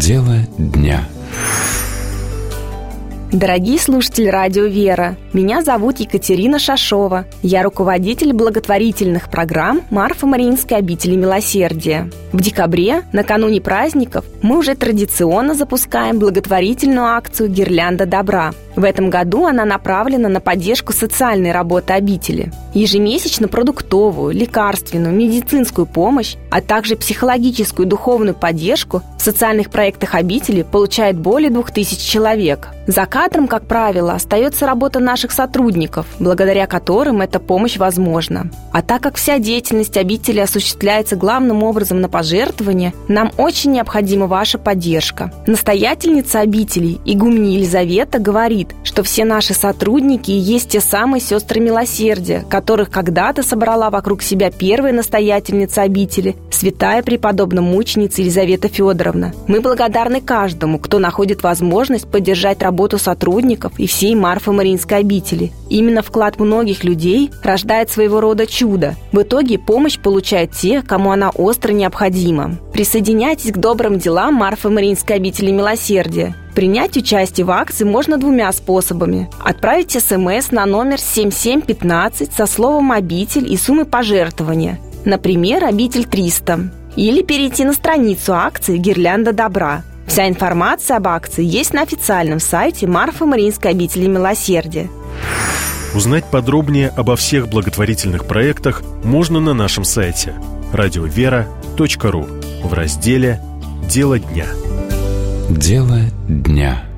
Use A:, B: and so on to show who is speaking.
A: Дело дня.
B: Дорогие слушатели радио «Вера», меня зовут Екатерина Шашова. Я руководитель благотворительных программ Марфо-Мариинской обители милосердия. В декабре, накануне праздников, мы уже традиционно запускаем благотворительную акцию «Гирлянда добра». В этом году она направлена на поддержку социальной работы обители. Ежемесячно продуктовую, лекарственную, медицинскую помощь, а также психологическую и духовную поддержку в социальных проектах обители получает более 2000 человек. За кадром, как правило, остается работа наших сотрудников, благодаря которым эта помощь возможна. А так как вся деятельность обители осуществляется главным образом на пожертвования, нам очень необходима ваша поддержка. Настоятельница обители, игуменья Елизавета, говорит, что все наши сотрудники и есть те самые сестры милосердия, которых когда-то собрала вокруг себя первая настоятельница обители, святая преподобная мученица Елизавета Федоровна. Мы благодарны каждому, кто находит возможность поддержать работу сотрудников и всей Марфо-Мариинской обители. Именно вклад многих людей рождает своего рода чудо. В итоге помощь получают те, кому она остро необходима. Присоединяйтесь к добрым делам Марфо-Мариинской обители милосердия. Принять участие в акции можно двумя способами. Отправить СМС на номер 7715 со словом «обитель» и суммой пожертвования. Например, «Обитель 300». Или перейти на страницу акции «Гирлянда добра». Вся информация об акции есть на официальном сайте Марфо-Мариинской обители милосердия.
C: Узнать подробнее обо всех благотворительных проектах можно на нашем сайте radiovera.ru в разделе «Дело дня».
A: Дело дня.